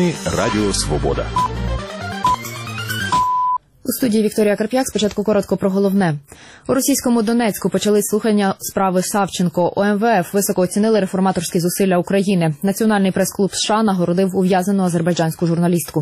Новини Радіо Свобода. У студії Вікторія Карп'як. Спочатку коротко про головне. У російському Донецьку почали слухання справи Савченко. У МВФ високо оцінили реформаторські зусилля України. Національний прес-клуб США нагородив ув'язнену азербайджанську журналістку.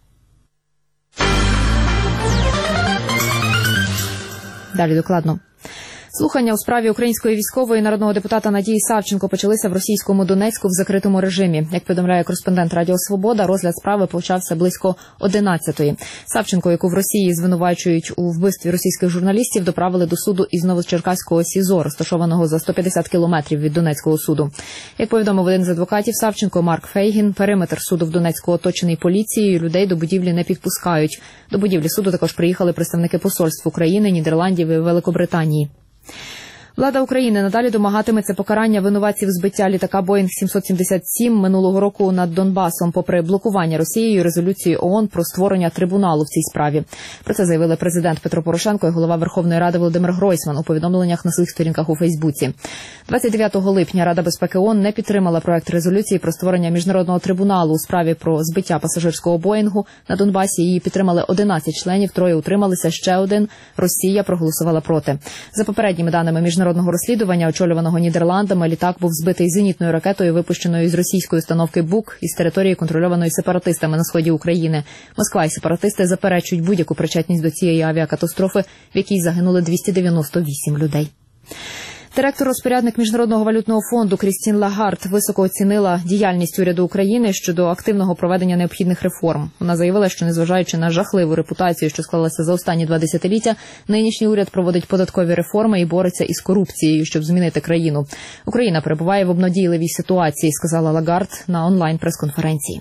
Далі докладно. Слухання у справі української військової народного депутата Надії Савченко почалися в російському Донецьку в закритому режимі. Як повідомляє кореспондент Радіо Свобода, розгляд справи почався близько 11-ї. Савченко, яку в Росії звинувачують у вбивстві російських журналістів, доправили до суду із Новочеркаського СІЗО, розташованого за 150 кілометрів від Донецького суду. Як повідомив один з адвокатів Савченко, Марк Фейгін, периметр суду в Донецьку оточений поліцією, людей до будівлі не підпускають. До будівлі суду також приїхали представники посольств України, Нідерландів і Великобританії. Влада України надалі домагатиметься покарання винуватців збиття літака Боїнг 777 минулого року над Донбасом, попри блокування Росією резолюції ООН про створення трибуналу в цій справі. Про це заявили президент Петро Порошенко і голова Верховної Ради Володимир Гройсман у повідомленнях на своїх сторінках у Фейсбуці. 29 липня Рада безпеки ООН не підтримала проект резолюції про створення міжнародного трибуналу у справі про збиття пасажирського Боїнгу на Донбасі. Її підтримали 11 членів, 3 утрималися, ще 1 – Росія проголосувала проти. За попередніми даними міжнародного розслідування, очолюваного Нідерландами, літак був збитий зенітною ракетою, випущеною з російської установки БУК із території, контрольованої сепаратистами на сході України. Москва і сепаратисти заперечують будь-яку причетність до цієї авіакатастрофи, в якій загинули 298 людей. Директор-розпорядник Міжнародного валютного фонду Крістін Лагард високо оцінила діяльність уряду України щодо активного проведення необхідних реформ. Вона заявила, що незважаючи на жахливу репутацію, що склалася за останні 2 десятиліття, нинішній уряд проводить податкові реформи і бореться із корупцією, щоб змінити країну. Україна перебуває в обнадійливій ситуації, сказала Лагард на онлайн-прес-конференції.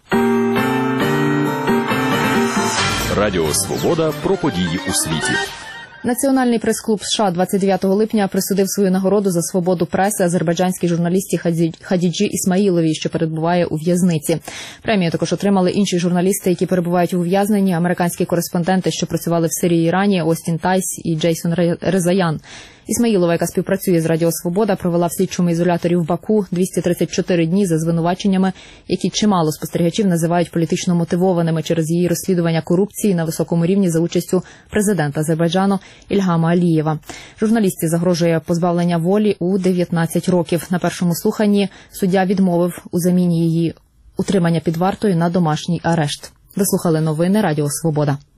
Радіо Свобода про події у світі. Національний прес-клуб США 29 липня присудив свою нагороду за свободу преси азербайджанській журналісті Хадіджі Ісмаїловій, що перебуває у в'язниці. Премію також отримали інші журналісти, які перебувають у ув'язненні, американські кореспонденти, що працювали в Сирії і Ірані, Остін Тайс і Джейсон Резаян. Ісмаїлова, яка співпрацює з Радіо Свобода, провела в слідчому ізоляторі в Баку 234 дні за звинуваченнями, які чимало спостерігачів називають політично мотивованими через її розслідування корупції на високому рівні за участю президента Азербайджану Ільгама Алієва. Журналістці загрожує позбавлення волі у 19 років. На першому слуханні суддя відмовив у заміні її утримання під вартою на домашній арешт. Ви слухали новини Радіо Свобода.